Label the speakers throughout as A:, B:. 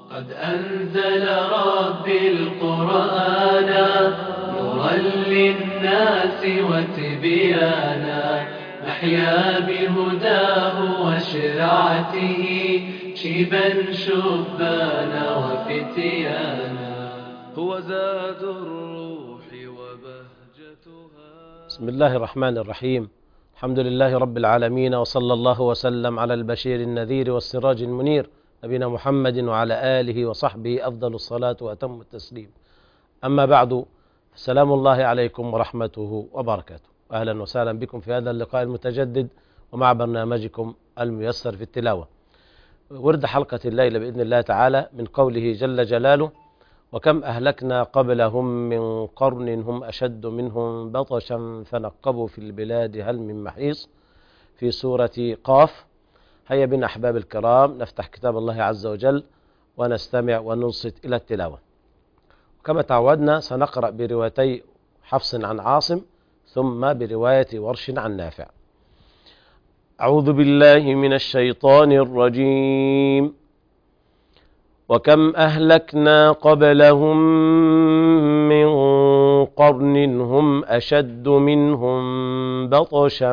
A: قد أنزل ربي القرآن نورا للناس وتبيانا، نحيا بهداه وشرعته شيبا شبانا وفتيانا، هو زاد الروح وبهجتها.
B: بسم الله الرحمن الرحيم. الحمد لله رب العالمين، وصلى الله وسلم على البشير النذير والسراج المنير نبينا محمد وعلى آله وصحبه أفضل الصلاة وأتم التسليم. أما بعد، السلام الله عليكم ورحمته وبركاته. أهلا وسهلا بكم في هذا اللقاء المتجدد ومع برنامجكم الميسر في التلاوة. ورد حلقة الليلة بإذن الله تعالى من قوله جل جلاله: وكم أهلكنا قبلهم من قرن هم أشد منهم بطشا فنقبوا في البلاد هل من محيص، في سورة قاف. هيا بنا أحباب الكرام نفتح كتاب الله عز وجل ونستمع وننصت إلى التلاوة. وكما تعودنا سنقرأ بروايتي حفص عن عاصم ثم برواية ورش عن نافع. أعوذ بالله من الشيطان الرجيم. وكم أهلكنا قبلهم من قرن هم أشد منهم بطشا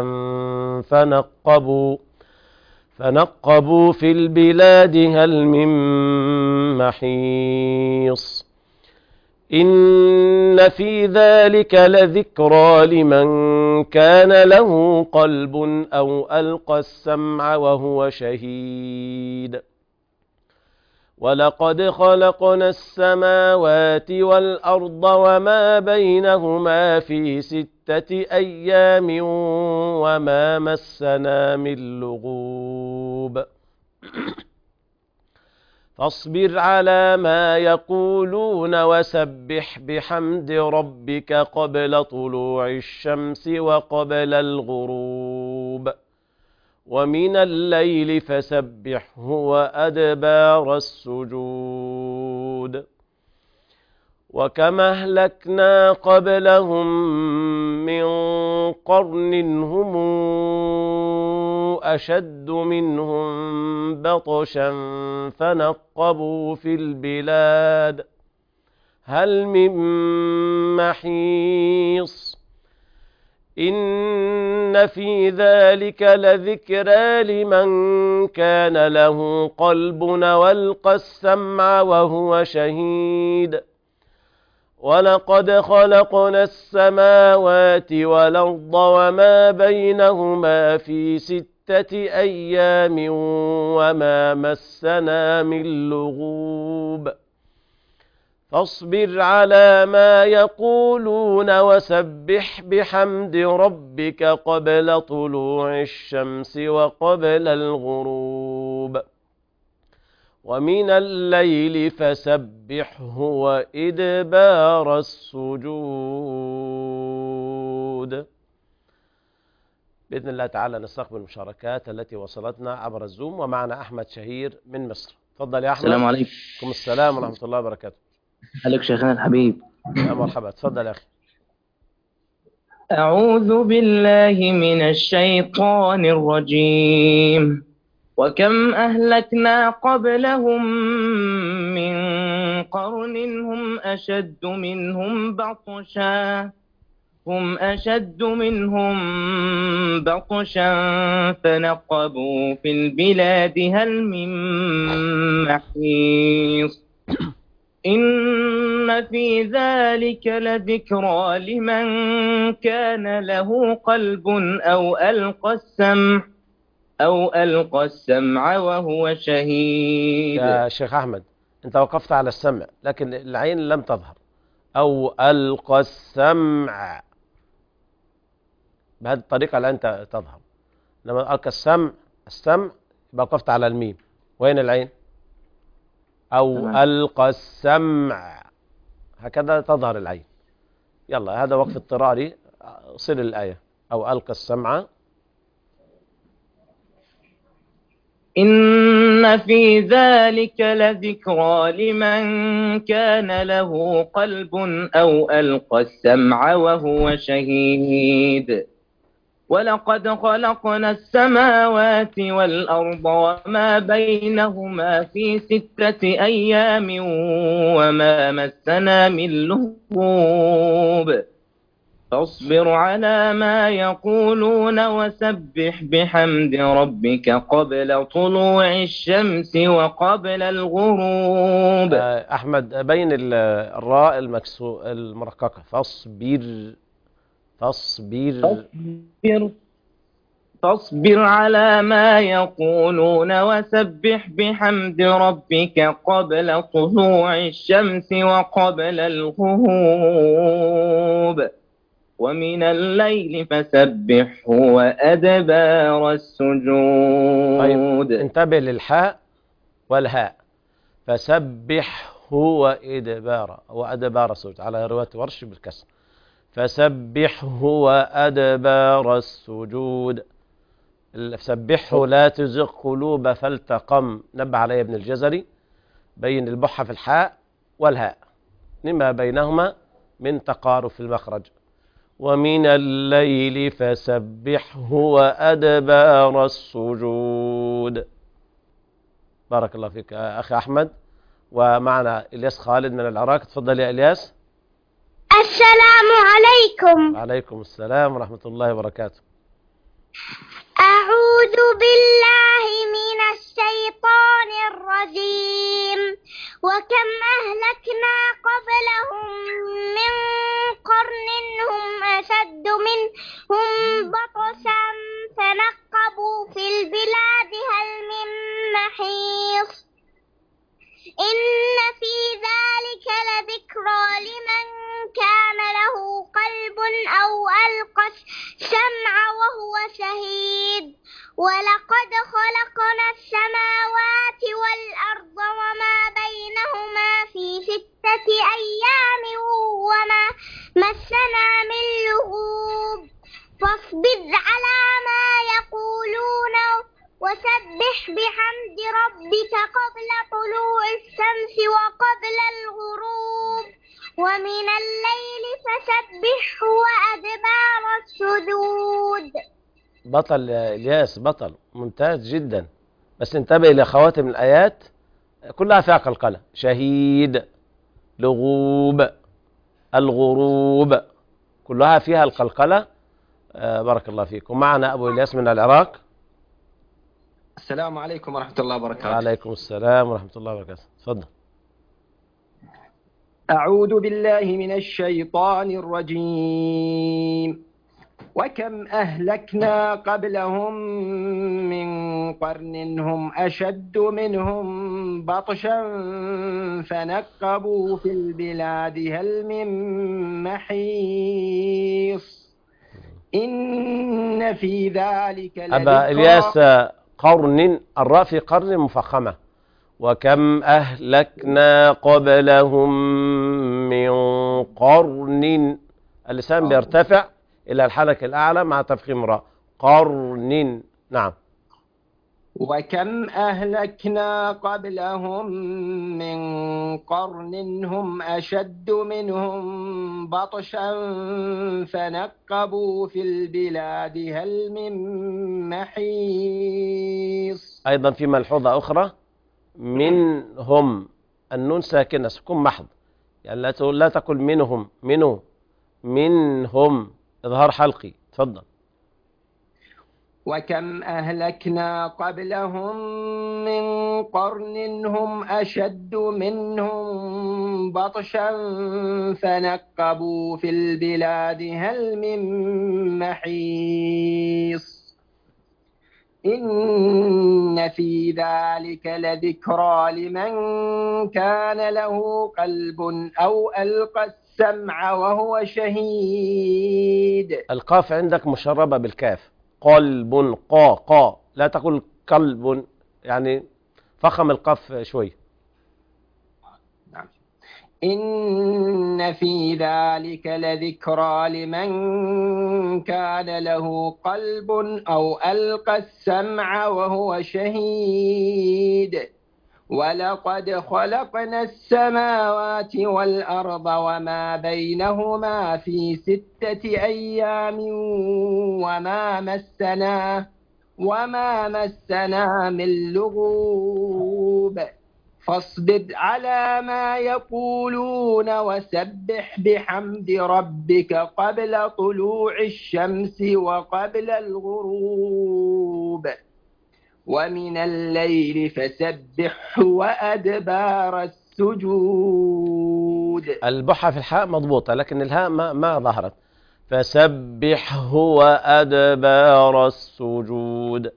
B: فنقبوا في البلاد هل من محيص. إن في ذلك لذكرى لمن كان له قلب أو ألقى السمع وهو شهيد. ولقد خلقنا السماوات والأرض وما بينهما في 6 أيام وما مسنا من لغوب. فاصبر على ما يقولون وسبح بحمد ربك قبل طلوع الشمس وقبل الغروب، ومن الليل فسبحه وأدبار السجود. وكما أهلكنا قبلهم من قرن هم أشد منهم بطشا فنقبوا في البلاد هل من محيص. إن في ذلك لذكرى لمن كان له قلب والقى السمع وهو شهيد. ولقد خلقنا السماوات والأرض وما بينهما في 6 أيام وما مسنا من لغوب. فاصبر على ما يقولون وسبح بحمد ربك قبل طلوع الشمس وقبل الغروب، ومن الليل فسبحه وإدبار السجود. بإذن الله تعالى نستقبل المشاركات التي وصلتنا عبر الزوم، ومعنا أحمد شهير من مصر. تفضل يا أحمد.
C: السلام عليكم.
B: السلام ورحمة الله وبركاته.
C: عليك شيخنا الحبيب.
B: يا مرحبا، تفضل يا أخي.
C: أعوذ بالله من الشيطان الرجيم. وكم أهلكنا قبلهم من قرن هم أشد منهم بطشا فنقبوا في البلاد هل من محيص. إن في ذلك لذكرى لمن كان له قلب أو ألقى السمع وهو شهيد.
B: يا شيخ أحمد، أنت وقفت على السمع لكن العين لم تظهر. أو ألقى السمع، بهذه الطريقة العين تظهر. لما ألقى السمع يبقى وقفت على الميم. وين العين؟ أو
C: تمام.
B: ألقى السمع، هكذا تظهر العين. يلا، هذا وقف اضطراري. صل الآية: أو ألقى السمع.
C: إن في ذلك لذكرى لمن كان له قلب أو ألقى السمع وهو شهيد. ولقد خلقنا السماوات والأرض وما بينهما في 6 أيام وما مسنا من لغوب فاصبر على ما يقولون وسبح بحمد ربك قبل طلوع الشمس وقبل الغروب.
B: أحمد بين الراء المرققة. فاصبر.
C: فاصبر على ما يقولون وسبح بحمد ربك قبل طلوع الشمس وقبل الغروب ومن الليل فسبحه وأدبار السجود.
B: طيب انتبه للحاء والهاء. فسبحه وأدبار السجود على رواية ورش بالكسر. فسبحه وأدبار السجود. سبحه لا تزغ قلوب فالتقم. نبه علي ابن الجزري بين البحة في الحاء والهاء لما بينهما من تقارب في المخرج. ومن الليل فسبحه وأدبار السجود. بارك الله فيك أخي أحمد. ومعنا إلياس خالد من العراق. تفضل يا إلياس.
D: السلام عليكم.
B: وعليكم السلام ورحمة الله وبركاته.
D: أعوذ بالله من الشيطان الرجيم. وكم أهلكنا قبلهم من قرن هم أشد منهم بطشا فنقبوا في البلاد هل من محيص. إن في ذلك لذكرى لمن كان له قلب أو ألقى السمع وهو شهيد. ولقد خلقنا السماوات والأرض وما بينهما في 6 أيام وما مسنا من لغوب فاصبر على ما يقولون وسبح بحمد ربك قبل طلوع الشمس وقبل الغروب ومن الليل فسبحه وأدبار السجود.
B: بطل يا إلياس، بطل ممتاز جدا. بس انتبه لخواتم الآيات كلها فيها قلقلة. شهيد، لغوب، الغروب، كلها فيها القلقلة. بارك الله فيك. ومعنا أبو إلياس من العراق.
E: السلام عليكم ورحمة الله وبركاته.
B: وعليكم السلام ورحمة الله وبركاته. تفضل.
E: أعوذ بالله من الشيطان الرجيم. وكم أهلكنا قبلهم من قرن هم أشد منهم بطشا فنقبوا في البلاد هل من محيص. إن في ذلك
B: أبا إلياس قرن، الراء في قرن مفخمة. وكم أهلكنا قبلهم من قرن، اللسان بيرتفع إلى الحلقة الأعلى مع تفخيم راء. قرن. نعم.
E: وكم أهلكنا قبلهم من قرن هم أشد منهم بطشا فنقبوا في البلاد هل من محيص.
B: أيضا في ملحوظة أخرى، منهم، النون ساكنة سكون محض، يعني لا تقل منهم، منهم إظهار حلقي. تفضل.
E: وكم أهلكنا قبلهم من قرن هم أشد منهم بطشا فنقبوا في البلاد هل من محيص. إن في ذلك لذكرى لمن كان له قلب أو ألقى السمع وهو شهيد.
B: القاف عندك مشربة بالكاف. قلب، قا، لا تقول قلب، يعني فخم القاف شوي.
E: إن في ذلك لذكرى لمن كان له قلب أو ألقى السمع وهو شهيد. ولقد خلقنا السماوات والأرض وما بينهما في 6 أيام وما مسنا من لغوب فاصبر على ما يقولون وسبح بحمد ربك قبل طلوع الشمس وقبل الغروب ومن الليل فسبحه وأدبار السجود.
B: البحة في الحاء مضبوطة لكن الهاء ما ظهرت. فسبحه وأدبار السجود.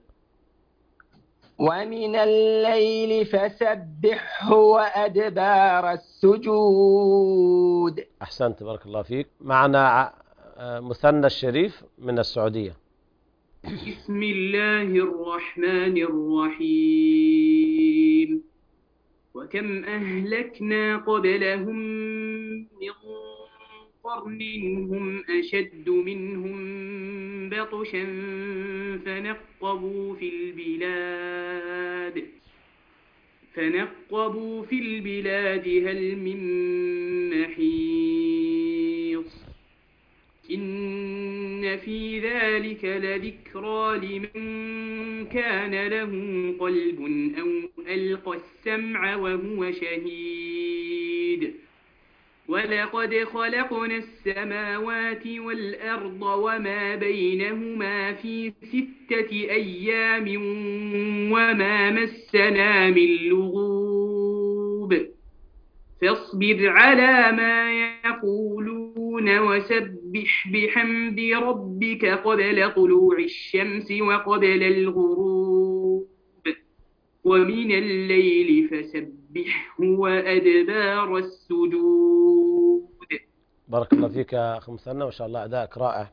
E: ومن الليل فسبحه وأدبار السجود.
B: أحسنت بارك الله فيك. معنا مثنى الشريف من السعودية.
F: بسم الله الرحمن الرحيم. وكم أهلكنا قبلهم من قرن هم أشد منهم بطشا فنقبوا في البلاد هل من محيص. إن في ذلك لذكرى لمن كان له قلب أو ألقى السمع وهو شهيد. ولقد خلقنا السماوات والأرض وما بينهما في 6 أيام وما مسنا من لغوب فاصبر على ما يقولون وسبح بحمد ربك قبل طلوع الشمس وقبل الغروب ومن الليل فسبحه وأدبار السجود.
B: بارك الله فيك يا أخي مثنى، ما شاء الله أداءك رائع.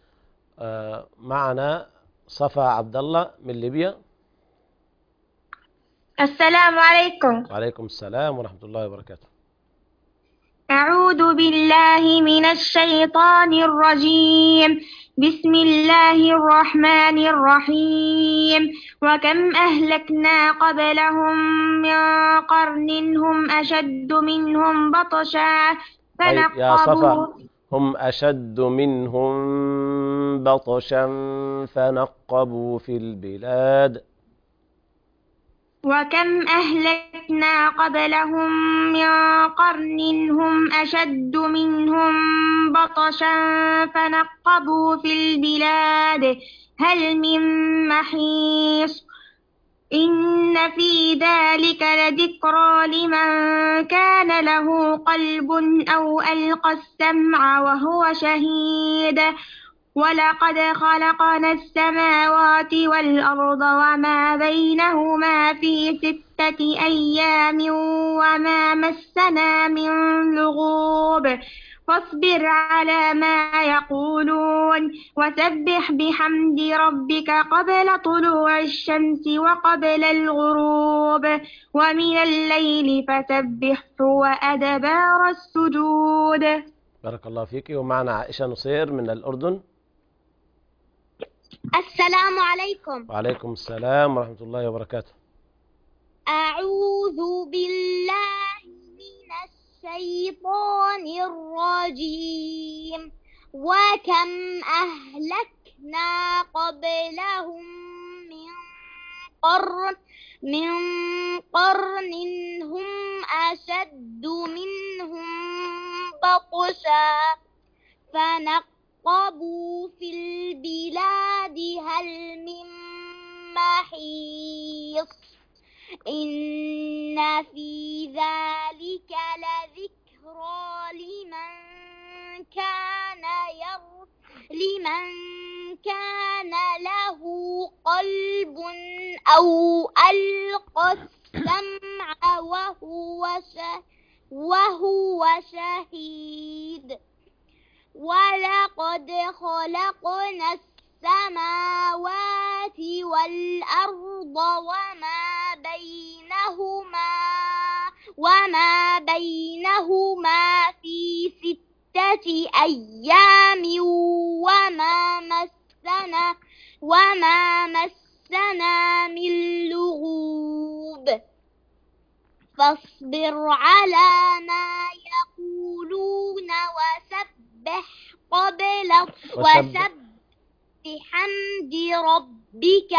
B: معنا صفا عبد الله من ليبيا.
D: السلام عليكم.
B: وعليكم السلام ورحمة الله وبركاته.
D: أعوذ بالله من الشيطان الرجيم. بسم الله الرحمن الرحيم. وكم أهلكنا قبلهم من قرن هم أشد منهم بطشا
B: يا صفا، هم أشد منهم بطشا فنقبوا في البلاد.
D: وكم أهلكنا قبلهم من قرن هم أشد منهم بطشا فنقبوا في البلاد هل من محيص. إن في ذلك لذكرى لمن كان له قلب أو ألقى السمع وهو شهيد. ولقد خلقنا السماوات والأرض وما بينهما في 6 أيام وما مسنا من لغوب فاصبر على ما يقولون وسبح بحمد ربك قبل طلوع الشمس وقبل الغروب ومن الليل فسبحه وأدبار السجود.
B: بارك الله فيك. ومعنا عائشة نصير من الأردن.
D: السلام عليكم.
B: وعليكم السلام ورحمة الله وبركاته.
D: أعوذ بالله من الشيطان الرجيم. وكم أهلكنا قبلهم من قرن هم أشد منهم بطشا فنقبوا في البلاد هل من محيص. إن في ذلك لذكرى لمن كان له قلب أو ألقى السمع وهو شهيد. ولقد خلقنا السماوات والأرض وما بينهما في 6 أيام وما مسنا من لغوب فاصبر على ما يقولون وسبح بحمد ربك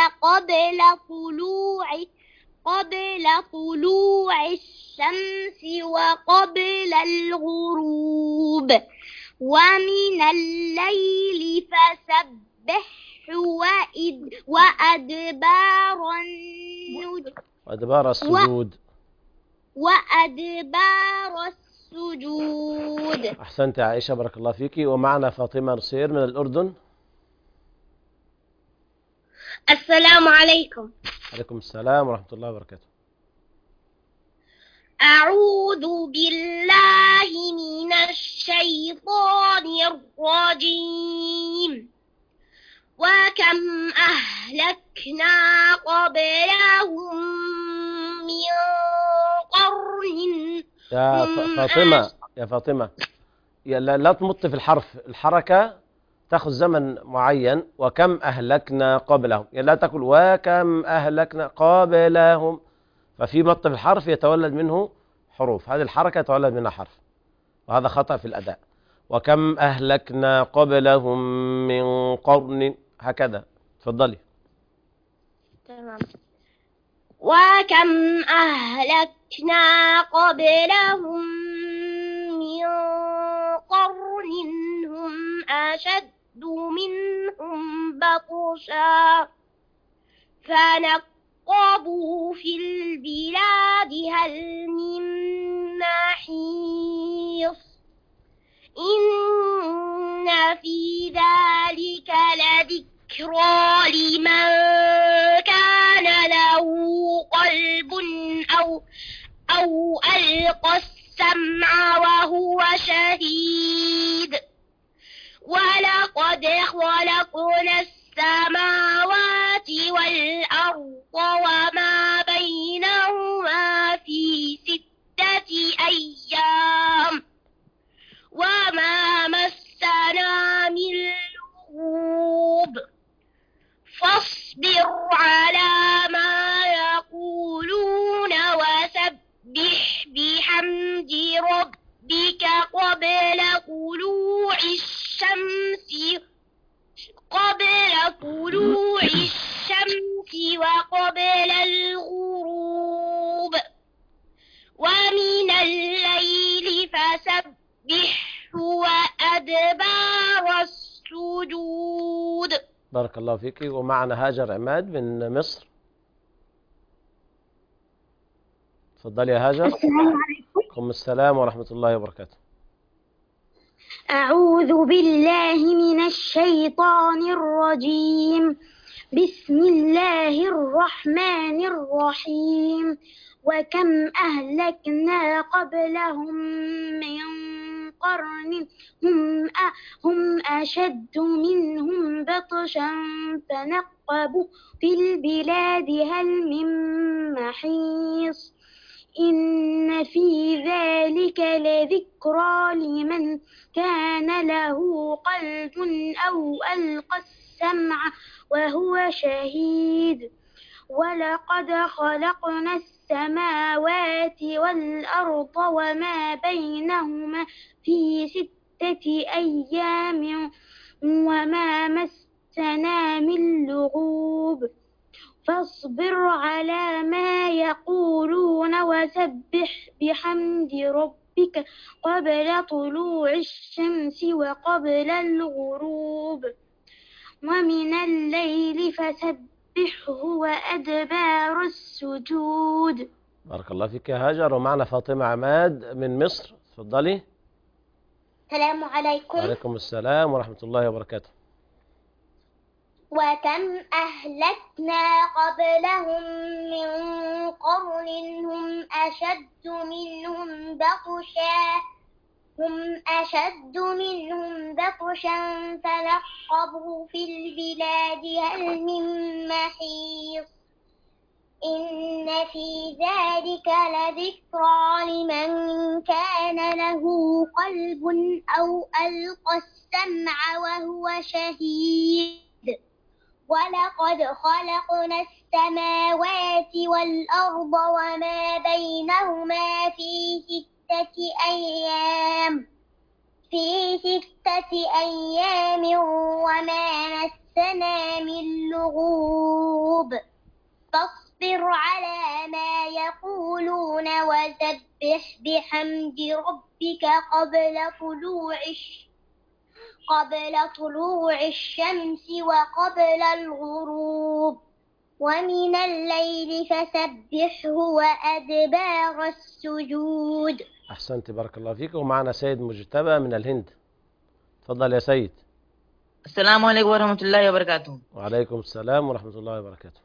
D: قبل طلوع الشمس وقبل الغروب ومن الليل فسبحه
B: وأدبار السجود. أحسنت يا عائشة، بارك الله فيك. ومعنا فاطمة نصير من الأردن.
D: السلام عليكم.
B: عليكم السلام ورحمة الله وبركاته.
D: أعوذ بالله من الشيطان الرجيم. وكم أهلكنا قبلهم من قرن.
B: يا فاطمة لا تمط في الحرف، الحركة تأخذ زمن معين. وكم أهلكنا قبلهم، لا تقول وكم أهلكنا قبلهم، ففي مط في الحرف يتولد منه حروف، هذه الحركة يتولد منها حرف، وهذا خطأ في الأداء. وكم أهلكنا قبلهم من قرن، هكذا. تفضلي.
D: تمام. وكم أهلكنا قبلهم من قرن هم أشد منهم بطشا فنقبوا في البلاد هل من محيص. إن في ذلك لذكرى لمن كان له قلب أو ألقى السمع وهو شهيد. ولقد خلقنا السماوات والأرض وما بينهما في 6 أيام وما مسنا من لغوب. فاصبر على ما يقولون وسبح بحمد ربك قبل طلوع الشمس وقبل الغروب ومن الليل فسبحه وأدبار السجود.
B: بارك الله فيك. ومعنا هاجر عماد من مصر. تفضلي يا هاجر.
D: السلام عليكم.
B: عليكم السلام ورحمة الله وبركاته.
D: أعوذ بالله من الشيطان الرجيم. بسم الله الرحمن الرحيم. وكم أهلكنا قبلهم من قرن هم أشد منهم بطشا فنقبوا في البلاد هل من محيص. إن في ذلك لذكرى لمن كان له قلب أو ألقى السمع وهو شهيد. ولقد خلقنا السماوات والأرض وما بينهما في 6 أيام وما مسنا من لغوب. فاصبر على ما يقولون وسبح بحمد ربك قبل طلوع الشمس وقبل الغروب ومن الليل فسبحه وأدبار السجود.
B: بارك الله فيك يا هاجر. ومعنا فاطمة عماد من مصر. تفضلي.
D: السلام عليكم.
B: وعليكم السلام ورحمة الله وبركاته.
D: وكم أهلكنا قبلهم من قرن هم أشد منهم بطشا فنقبوا في البلاد هل من محيص. إن في ذلك لذكرى لمن كان له قلب أو ألقى السمع وهو شهيد. ولقد خلقنا السماوات والأرض وما بينهما في 6 أيام وما مسنا من لغوب فاصبر على ما يقولون وسبح بحمد ربك قبل طلوع الشمس وقبل الغروب ومن الليل فسبحه وأدبار السجود.
B: أحسنت، بارك الله فيك. ومعنا سيد مجتبى من الهند. تفضل يا سيد.
G: السلام عليكم ورحمة الله وبركاته.
B: وعليكم السلام ورحمة الله وبركاته.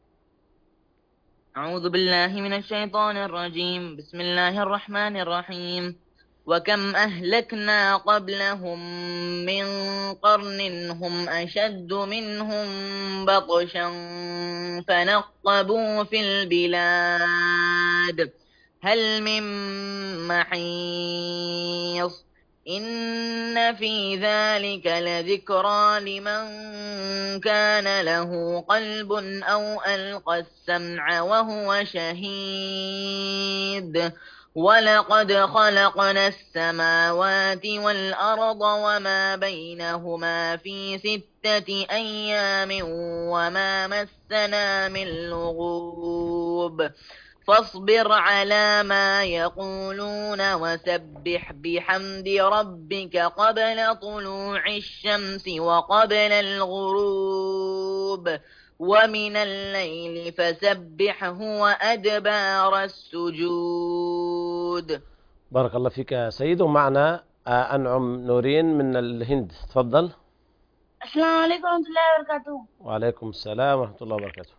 G: أعوذ بالله من الشيطان الرجيم. بسم الله الرحمن الرحيم. وكم أهلكنا قبلهم من قرن هم أشد منهم بطشا فنقبوا في البلاد هل من محيص إن في ذلك لذكرى لمن كان له قلب أو ألقى السمع وهو شهيد ولقد خلقنا السماوات والأرض وما بينهما في 6 أيام وما مسنا من لغوب فاصبر على ما يقولون وسبح بحمد ربك قبل طلوع الشمس وقبل الغروب ومن الليل فسبحه وأدبار السجود.
B: بارك الله فيك يا سيد. ومعنا أنعم نورين من الهند. تفضل.
D: السلام عليكم ورحمة الله وبركاته.
B: وعليكم السلام ورحمة الله وبركاته.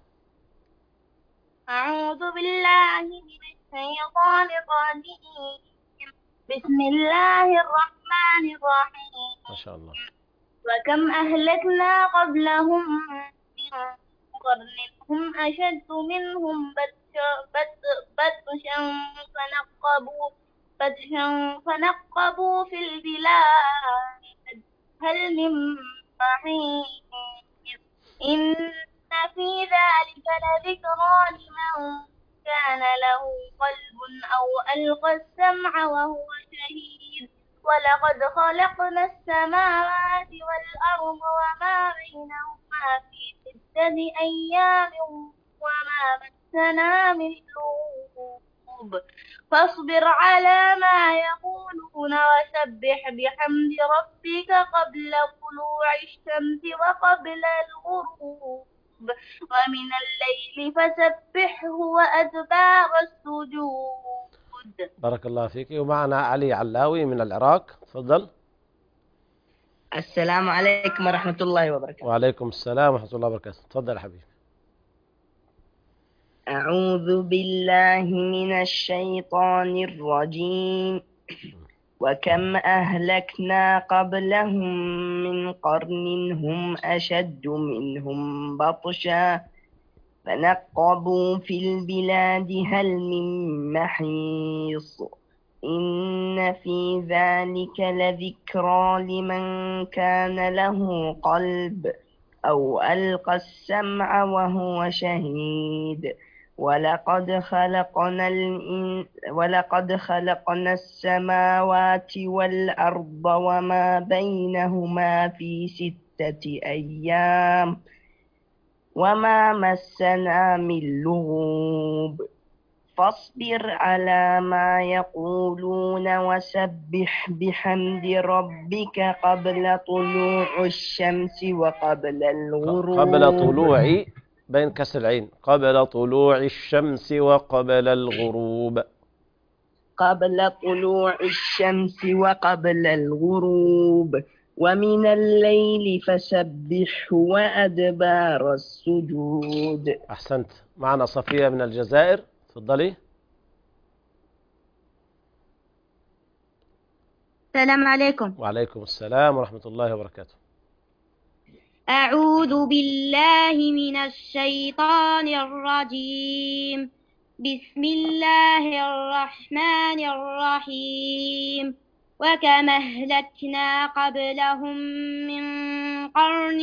D: أعوذ بالله من الشيطان الرجيم. بسم الله الرحمن الرحيم.
B: ما شاء الله.
D: وكم أهلكنا قبلهم من قرن هم أشد منهم بطشا فنقبوا في البلاد هل من محيص إن في ذلك لذكرى لمن كان له قلب أو ألقى السمع وهو شهيد ولقد خلقنا السماوات والأرض وما بينهما في 6 أيام وما مسنا من لغوب فاصبر على ما يقولون وسبح بحمد ربك قبل طلوع الشمس وقبل الغروب ومن الليل فسبحه وأدبار السجود.
B: بارك الله فيك. ومعنا علي علاوي من العراق. تفضل.
G: السلام عليكم ورحمة الله وبركاته.
B: وعليكم السلام ورحمة الله وبركاته. تفضل يا حبيبي.
G: أعوذ بالله من الشيطان الرجيم. وكم أهلكنا قبلهم من قرن هم أشد منهم بطشا فنقبوا في البلاد هل من محيص إن في ذلك لذكرى لمن كان له قلب أو ألقى السمع وهو شهيد ولقد خلقنا السماوات والأرض وما بينهما في 6 أيام وما مسنا من لغوب فاصبر على ما يقولون وسبح بحمد ربك قبل طلوع الشمس وقبل الغروب.
B: قبل طلوع بين كسر العين. قبل طلوع الشمس وقبل الغروب.
G: قبل طلوع الشمس وقبل الغروب ومن الليل فسبحه وأدبار السجود.
B: أحسنت. معنا صفية من الجزائر. تفضلي.
D: السلام عليكم.
B: وعليكم السلام ورحمة الله وبركاته.
D: أعوذ بالله من الشيطان الرجيم. بسم الله الرحمن الرحيم. وكم أهلكنا قبلهم من قرن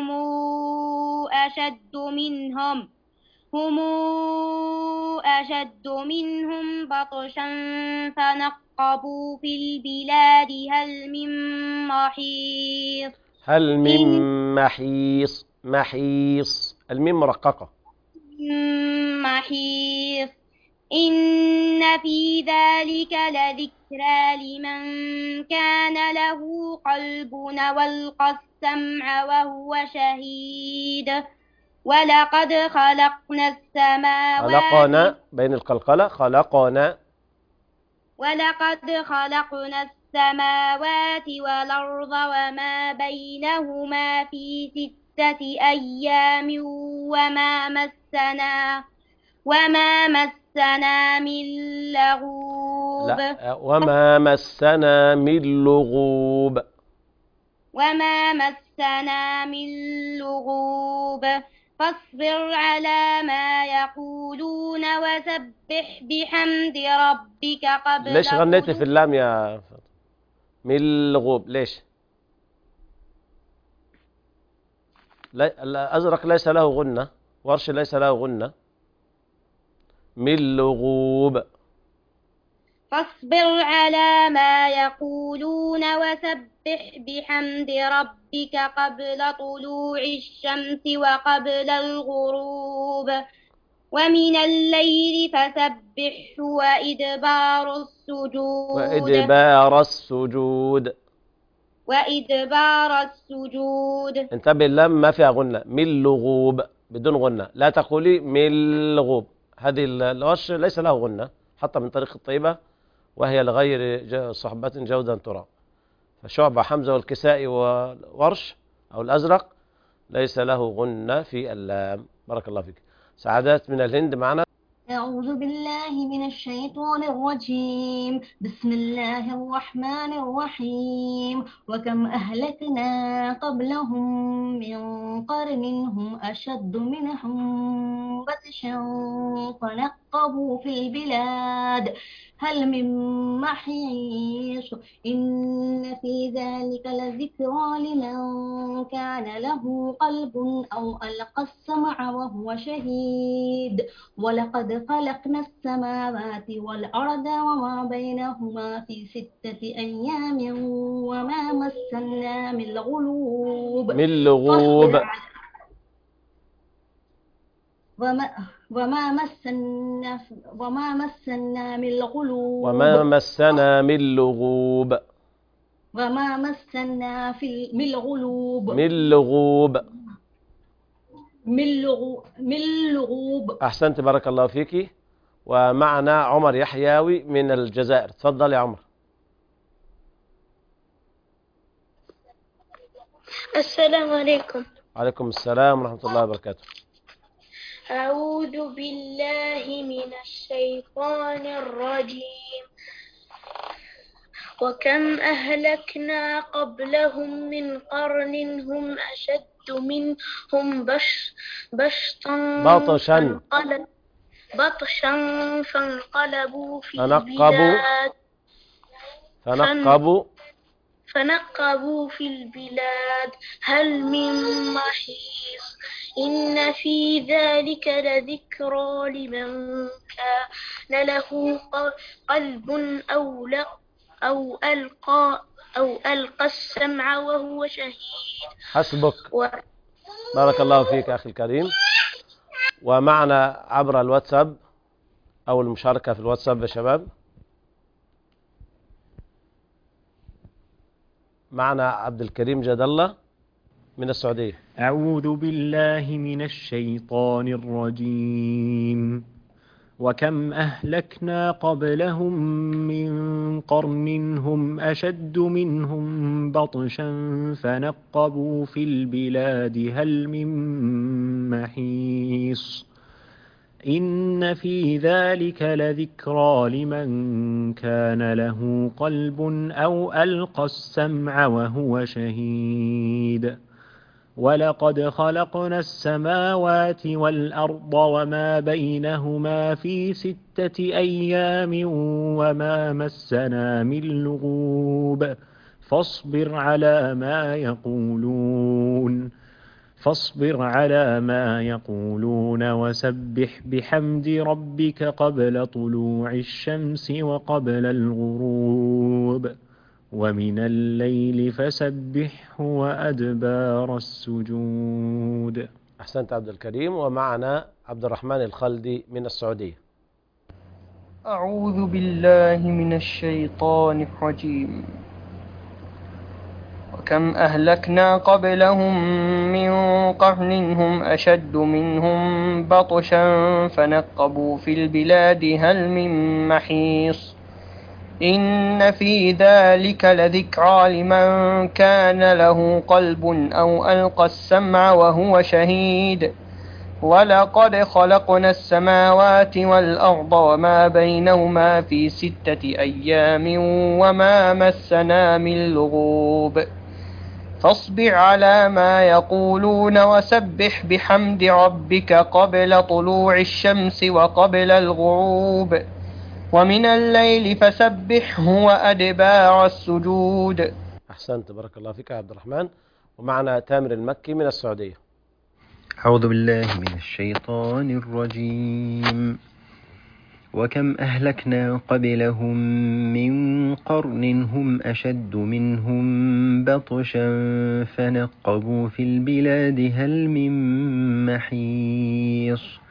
D: هم أشد منهم بطشا فنقبوا في البلاد
B: هل من
D: إن
B: محيص الميم مرققة.
D: محيص إن في ذلك لذكرى لمن كان له قلب والقى السمع وهو شهيد ولقد خلقنا السماوات
B: خلقنا بين القلقلة خلقنا.
D: ولقد خلقنا السماوات والأرض وما بينهما في 6 أيام وما مسنا من لغوب.
B: لا، وما مسنا من لغوب.
D: وما مسنا من لغوب فاصبر على ما يقولون وسبح بحمد ربك قبل
B: ليش غنيت في اللام يا فاطمة؟ من لغوب ليش؟ الأزرق ليس له غنة، ورش ليس له غنة. من لغوب.
D: فاصبر على ما يقولون وسبح بحمد ربك قبل طلوع الشمس وقبل الغروب ومن الليل فسبحه وإدبار السجود.
B: انتبه، اللام ما فيها غنة. من لغوب بدون غنة، لا تقولي من لغوب. هذه الورش ليس له غنة، حتى من طريق الطيبة، وهي لغير صحبة جودا ترى. فشعبة حمزة والكسائي وورش أو الأزرق ليس له غنة في اللام. بارك الله فيك. سعادات من الهند معنا.
H: أعوذ بالله من الشيطان الرجيم. بسم الله الرحمن الرحيم. وكم أهلكنا قبلهم من قرن هم أشد منهم بطشا فنقبوا في البلاد هل من محيص إن في ذلك لذكرى لمن كان له قلب أو ألقى السمع وهو شهيد ولقد خلقنا السماوات والأرض وما بينهما في 6 أيام وما مسنا من لغوب. وما مسنا من لغوب.
B: وما مسنا من لغوب.
H: وما مسنا من لغوب. من لغوب.
B: أحسنت، بارك الله فيك. ومعنا عمر يحيوي من الجزائر. تفضل يا عمر.
I: السلام عليكم.
B: وعليكم السلام ورحمة الله وبركاته.
I: أعوذ بالله من الشيطان الرجيم. وكم أهلكنا قبلهم من قرن هم أشد منهم بطشا فانقلبوا في البلاد فنقبوا في البلاد هل من محيص إن في ذلك لذكرى لمن كان له قلب أو ألقى السمع وهو شهيد.
B: حسبك. بارك الله فيك أخي الكريم. ومعنا عبر الواتساب أو المشاركة في الواتساب يا شباب. معنا عبد الكريم جد الله من السعودية.
J: أعوذ بالله من الشيطان الرجيم. وكم أهلكنا قبلهم من قرن هم أشد منهم بطشا فنقبوا في البلاد هل من محيص إن في ذلك لذكرى لمن كان له قلب أو ألقى السمع وهو شهيد ولقد خلقنا السماوات والأرض وما بينهما في 6 أيام وما مسنا من لغوب فاصبر على ما يقولون وسبح بحمد ربك قبل طلوع الشمس وقبل الغروب ومن الليل فسبحه وأدبار السجود.
B: أحسنت عبد الكريم. ومعنا عبد الرحمن الخلدي من السعودية.
K: أعوذ بالله من الشيطان الرجيم. وكم أهلكنا قبلهم من قرن هم أشد منهم بطشا فنقبوا في البلاد هل من محيص إن في ذلك لذكرى لمن كان له قلب أو ألقى السمع وهو شهيد ولقد خلقنا السماوات والأرض وما بينهما في 6 أيام وما مسنا من لغوب فاصبر على ما يقولون وسبح بحمد ربك قبل طلوع الشمس وقبل الغروب ومن الليل فسبحه وأدبار السجود.
B: أحسنت، بارك الله فيك يا عبد الرحمن. ومعنا تامر المكي من السعودية.
L: أعوذ بالله من الشيطان الرجيم. وكم أهلكنا قبلهم من قرن هم أشد منهم بطشا فنقبوا في البلاد هل من محيص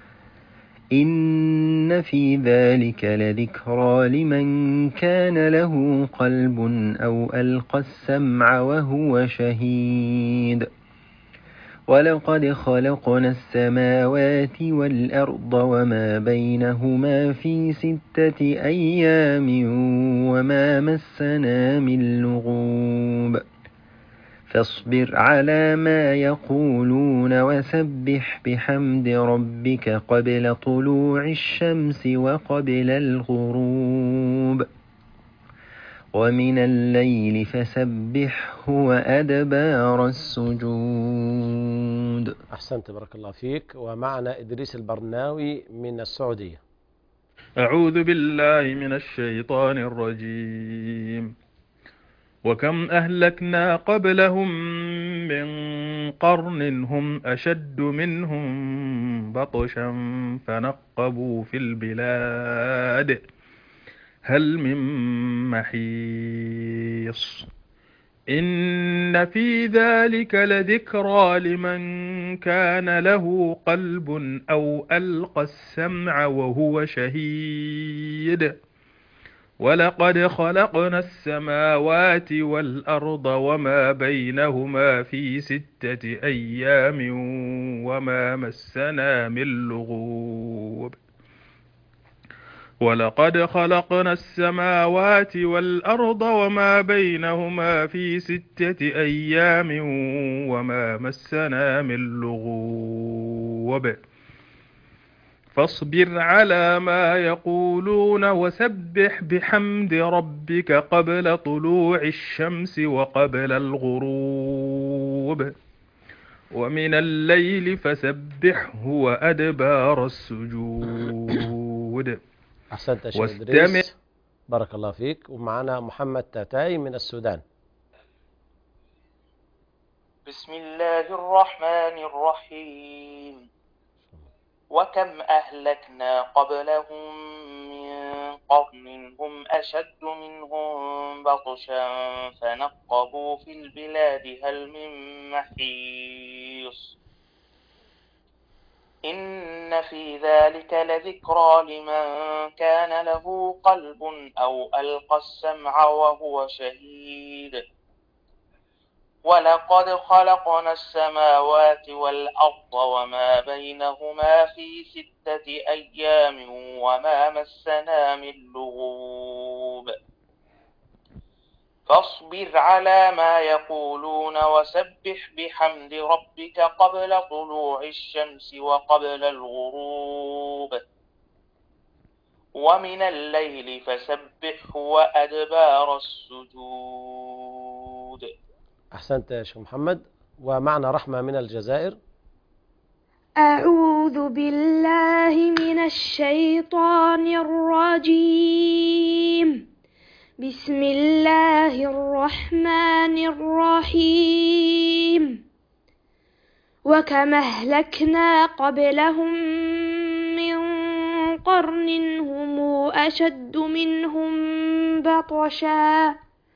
L: إن في ذلك لذكرى لمن كان له قلب أو ألقى السمع وهو شهيد ولقد خلقنا السماوات والأرض وما بينهما في 6 أيام وما مسنا من لغوب فاصبر على ما يقولون وسبح بحمد ربك قبل طلوع الشمس وقبل الغروب ومن الليل فسبحه وأدبار السجود.
B: أحسنت، بارك الله فيك. ومعنا إدريس البرناوي من السعودية.
M: أعوذ بالله من الشيطان الرجيم. وكم أهلكنا قبلهم من قرن هم أشد منهم بطشا فنقبوا في البلاد هل من محيص إن في ذلك لذكرى لمن كان له قلب أو ألقى السمع وهو شهيد ولقد خلقنا السماوات والأرض وما بينهما في 6 أيام وما مسنا من لغوب ولقد خلقنا السماوات والأرض وما بينهما في 6 أيام وما مسنا من لغوب فاصبر على ما يقولون وسبح بحمد ربك قبل طلوع الشمس وقبل الغروب ومن الليل فسبحه وأدبار السجود.
B: أحسنت يا شيخ إدريس، بارك الله فيك. ومعنا محمد تاتاي من السودان.
N: بسم الله الرحمن الرحيم. وكم أهلكنا قبلهم من قرن هم أشد منهم بطشا فنقبوا في البلاد هل من محيص إن في ذلك لذكرى لمن كان له قلب أو ألقى السمع وهو شهيد ولقد خلقنا السماوات والأرض وما بينهما في 6 أيام وما مسنا من لغوب فاصبر على ما يقولون وسبح بحمد ربك قبل طلوع الشمس وقبل الغروب ومن الليل فسبحه وأدبار السجود.
B: أحسنت يا شيخ محمد، ومعنى رحمة من الجزائر.
O: أعوذ بالله من الشيطان الرجيم. بسم الله الرحمن الرحيم. وكم أهلكنا قبلهم من قرن هم أشد منهم بطشا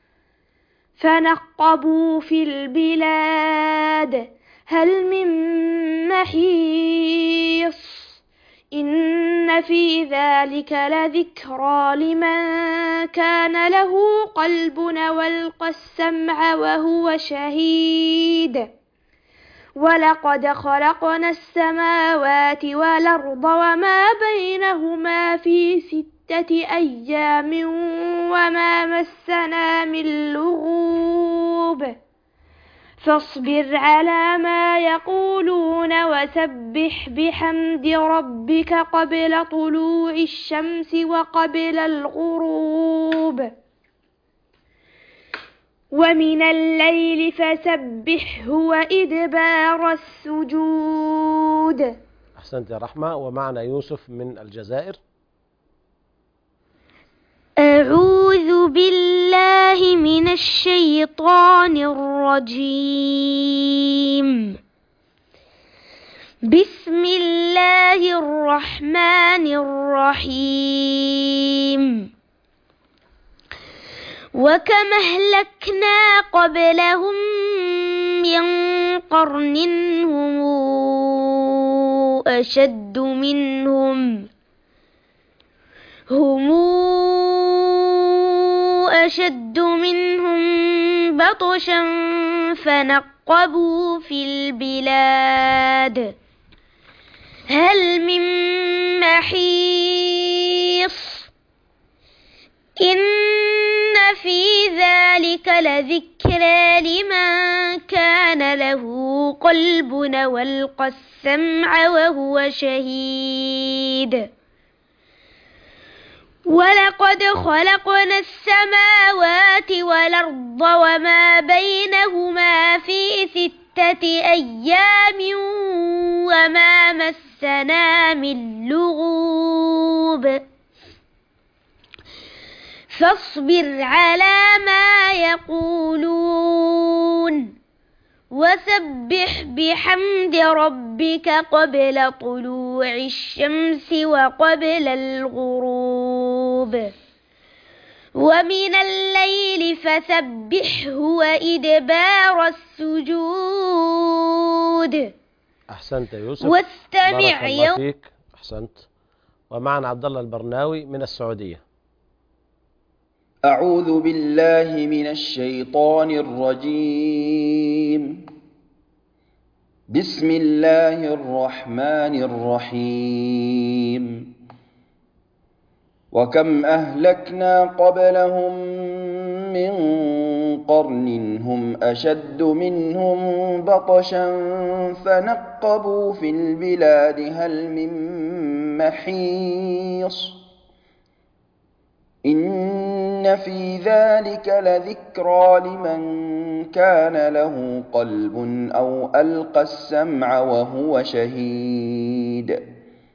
O: فنقبوا في البلاد هل من محيص إن في ذلك لذكرى لمن كان له قلب والقى السمع وهو شهيد. ولقد خلقنا السماوات والأرض وما بينهما في 6 أيام وما مسنا من لغوب فاصبر على ما يقولون وسبح بحمد ربك قبل طلوع الشمس وقبل الغروب ومن الليل فسبحه وإدبار السجود.
B: أحسنت يا رحمة. ومعنى يوسف من الجزائر.
O: أعوذ بالله من الشيطان الرجيم. بسم الله الرحمن الرحيم. وكم أهلكنا قبلهم من قرن هم أشد منهم بطشا فنقبوا في البلاد هل من محيص إن في ذلك لذكرى لمن كان له قلب والقى السمع وهو شهيد. ولقد خلقنا السماوات والأرض وما بينهما في 6 أيام وما مسنا من لغوب فاصبر على ما يقولون وسبح بحمد ربك قبل طلوع الشمس وقبل الغروب ومن الليل فسبحه وإدبار السجود.
B: أحسنت يوسف.
O: واستمع
B: بارك الله فيك. أحسنت. ومعنا عبد الله البرناوي من السعودية.
P: أعوذ بالله من الشيطان الرجيم. بسم الله الرحمن الرحيم. وكم أهلكنا قبلهم من قرن هم أشد منهم بطشا فنقبوا في البلاد هل من محيص إن في ذلك لذكرى لمن كان له قلب أو ألقى السمع وهو شهيد.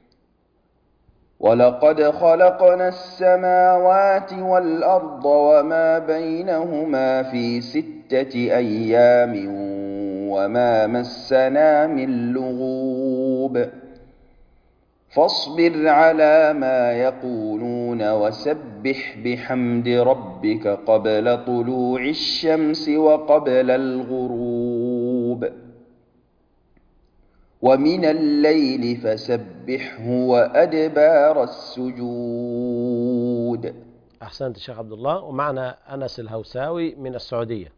P: ولقد خلقنا السماوات والأرض وما بينهما في 6 أيام وما مسنا من لغوب فاصبر على ما يقولون وسبح بحمد ربك قبل طلوع الشمس وقبل الغروب ومن الليل فسبحه وأدبار السجود.
B: أحسنت شيخ عبد الله. ومعنا أنس الهوساوي من السعودية.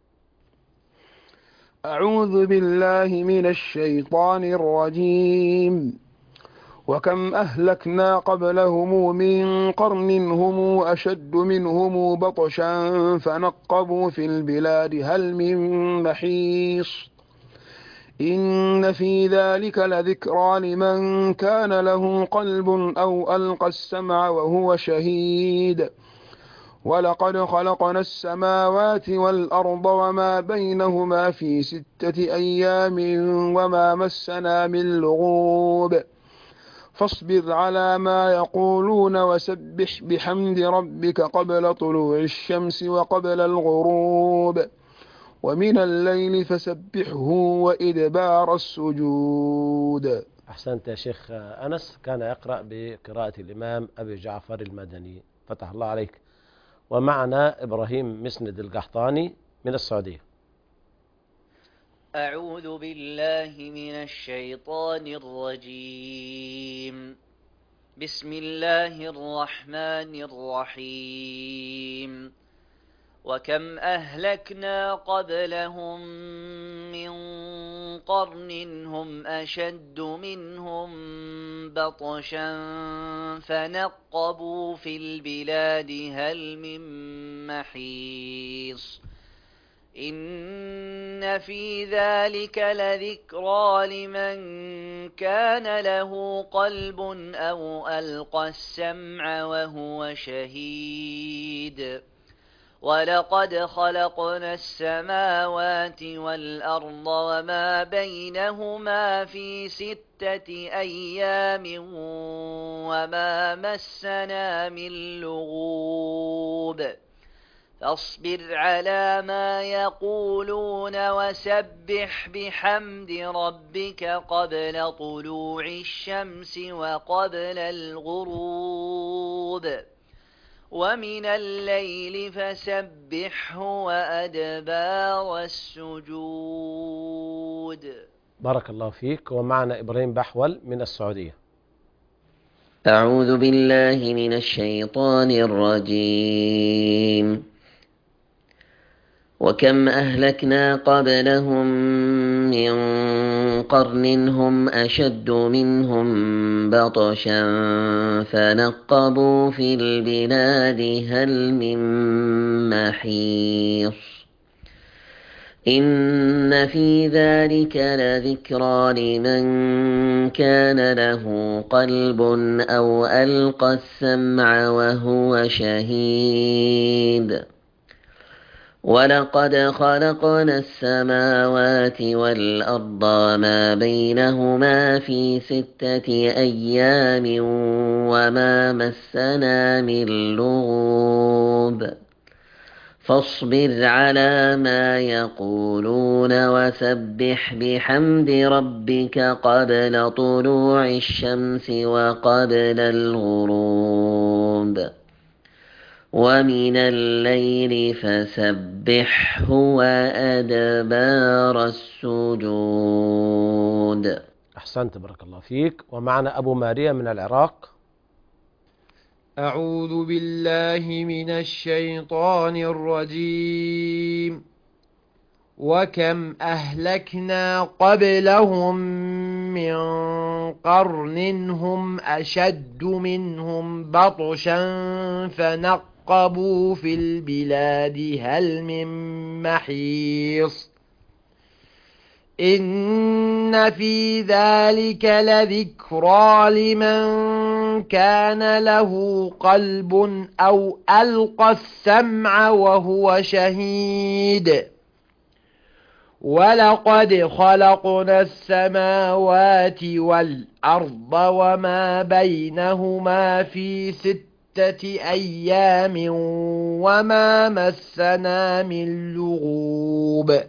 Q: أعوذ بالله من الشيطان الرجيم. وكم أهلكنا قبلهم من قرن هم أشد منهم بطشا فنقبوا في البلاد هل من محيص إن في ذلك لذكرى لمن كان له قلب أو ألقى السمع وهو شهيد. ولقد خلقنا السماوات والأرض وما بينهما في 6 أيام وما مسنا من لغوب فاصبر على ما يقولون وسبح بحمد ربك قبل طلوع الشمس وقبل الغروب ومن الليل فسبحه وإدبار السجود.
B: أحسنت يا شيخ أنس. كان يقرأ بقراءة الإمام أبي جعفر المدني، فتح الله عليك. ومعنا إبراهيم مسند القحطاني من السعودية.
R: أعوذ بالله من الشيطان الرجيم. بسم الله الرحمن الرحيم. وكم أهلكنا قبلهم من قرن هم أشد منهم بطشا فنقبوا في البلاد هل من محيص إن في ذلك لذكرى لمن كان له قلب أو ألقى السمع وهو شهيد ولقد خلقنا السماوات والأرض وما بينهما في 6 أيام وما مسنا من لغوب فاصبر على ما يقولون وسبح بحمد ربك قبل طلوع الشمس وقبل الغروب ومن الليل فسبحه وأدبار السجود.
B: بارك الله فيك. ومعنا إبراهيم بحول من السعودية.
S: أعوذ بالله من الشيطان الرجيم. وكم أهلكنا قبلهم من قرن هم أشد منهم بطشا فنقبوا في البلاد هل من محيص إن في ذلك لذكرى لمن كان له قلب أو ألقى السمع وهو شهيد ولقد خلقنا السماوات والأرض وما بينهما في 6 أيام وما مسنا من لغوب فاصبر على ما يقولون وسبح بحمد ربك قبل طلوع الشمس وقبل الغروب ومن الليل فسبحه وأدبار السجود.
B: أحسنت بارك الله فيك. ومعنا أبو ماريا من العراق.
T: أعوذ بالله من الشيطان الرجيم. وكم أهلكنا قبلهم من قرن هم أشد منهم بطشا فنقبوا في البلاد هل من محيص إن في ذلك لذكرى لمن كان له قلب أو ألقى السمع وهو شهيد ولقد خلقنا السماوات والأرض وما بينهما في 6 أيام وما مسنا من لغوب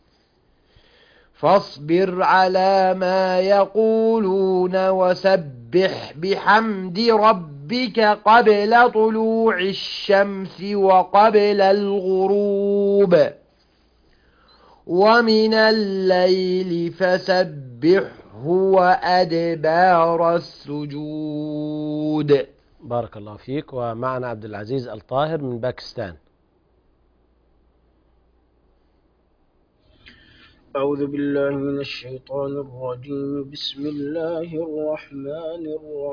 T: فاصبر على ما يقولون وسبح بحمد ربك قبل طلوع الشمس وقبل الغروب ومن الليل فسبحه وأدبار السجود.
B: بارك الله فيك. ومعنا عبد العزيز الطاهر من باكستان.
U: أعوذ بالله من الشيطان الرجيم. بسم الله الرحمن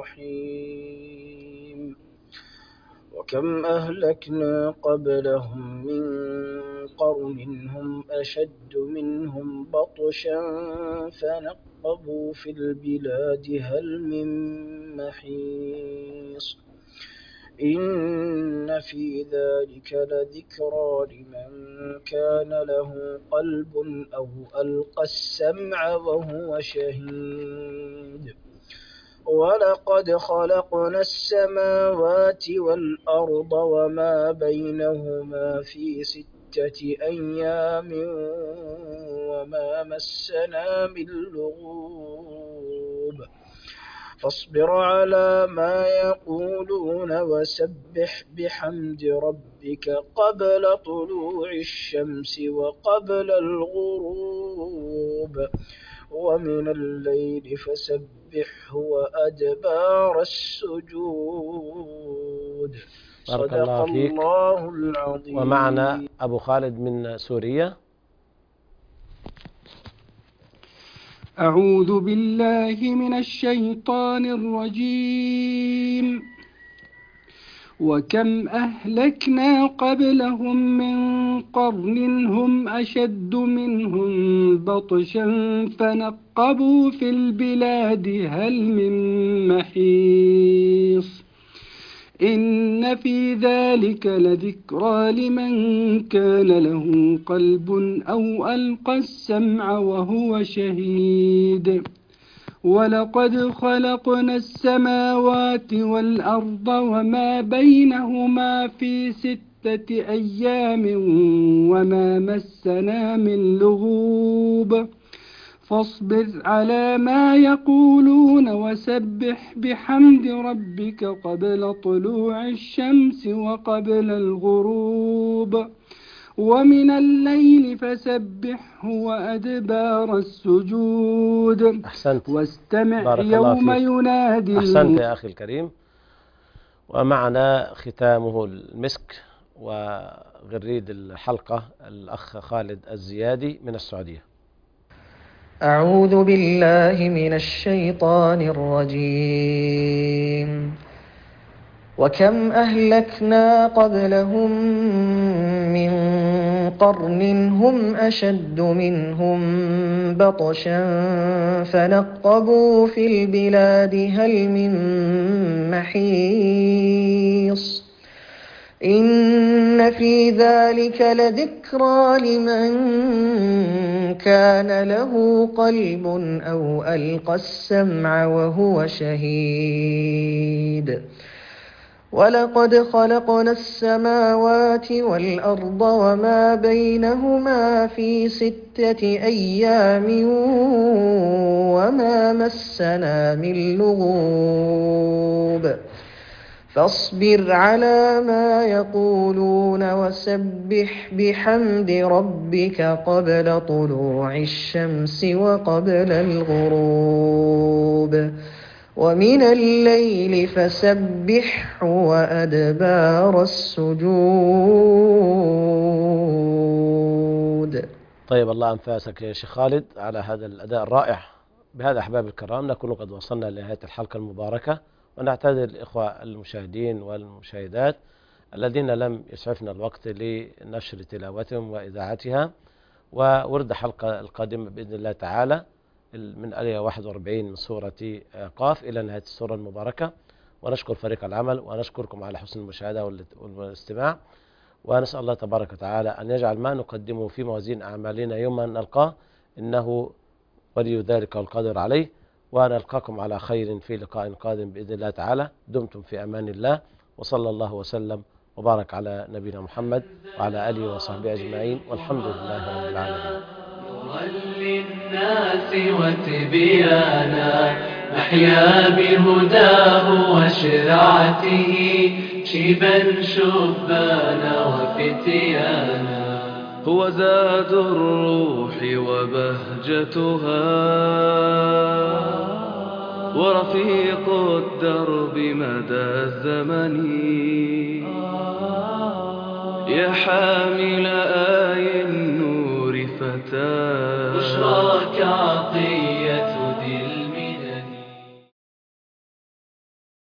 U: الرحيم. وكم أهلكنا قبلهم من قرن هم أشد منهم بطشا فنقبوا في البلاد هل من محيص إن في ذلك لذكرى لمن كان له قلب أو ألقى السمع وهو شهيد ولقد خلقنا السماوات والأرض وما بينهما في 6 أيام وما مسنا من لغوب فاصبر على ما يقولون وسبح بحمد ربك قبل طلوع الشمس وقبل الغروب ومن الليل فسبحه وأدبار السجود.
B: بارك الله فيك.
U: الله العظيم.
B: ومعنا أبو خالد من سوريا.
A: أعوذ بالله من الشيطان الرجيم. وكم أهلكنا قبلهم من قرن هم أشد منهم بطشا فنقبوا في البلاد هل من محيص إن في ذلك لذكرى لمن كان له قلب أو ألقى السمع وهو شهيد ولقد خلقنا السماوات والأرض وما بينهما في 6 أيام وما مسنا من لغوب فاصبر على ما يقولون وسبح بحمد ربك قبل طلوع الشمس وقبل الغروب ومن الليل فسبحه وأدبار السجود.
B: أحسنت.
A: واستمع يوم ينادي.
B: أحسنت يا أخي الكريم. ومعنا ختامه المسك وغريد الحلقة الأخ خالد الزيادي من السعودية.
K: أعوذ بالله من الشيطان الرجيم. وكم أهلكنا قبلهم من قرن هم أشد منهم بطشا فنقبوا في البلاد هل من محيص إن في ذلك لذكرى لمن كان له قلب أو ألقى السمع وهو شهيد ولقد خلقنا السماوات والأرض وما بينهما في 6 أيام وما مسنا من لغوب فاصبر على ما يقولون وسبح بحمد ربك قبل طلوع الشمس وقبل الغروب ومن الليل فسبحه وأدبار السجود.
B: طيب الله أنفاسك يا شيخ خالد على هذا الأداء الرائع. بهذا أحباب الكرام نكون قد وصلنا لنهاية الحلقة المباركة ونعتذر الإخوة المشاهدين والمشاهدات الذين لم يسعفنا الوقت لنشر تلاوتهم وإذاعتها. وورد حلقة القادمة بإذن الله تعالى من آية 41 من سورة قاف إلى نهاية السورة المباركة. ونشكر فريق العمل ونشكركم على حسن المشاهدة والاستماع ونسأل الله تبارك وتعالى أن يجعل ما نقدمه في موازين أعمالنا يوم أن نلقاه إنه ولي ذلك والقادر عليه. ونلقاكم على خير في لقاء قادم بإذن الله تعالى. دمتم في أمان الله وصلى الله وسلم وبارك على نبينا محمد وعلى آله وصحبه أجمعين والحمد لله رب العالمين.
V: للناس وتبيانا نحيا بهداه وشرعته شيبا شبانا وفتيانا هو زاد الروح وبهجتها ورفيق الدرب مدى الزمن يا حامل آي النور فتاة بشراك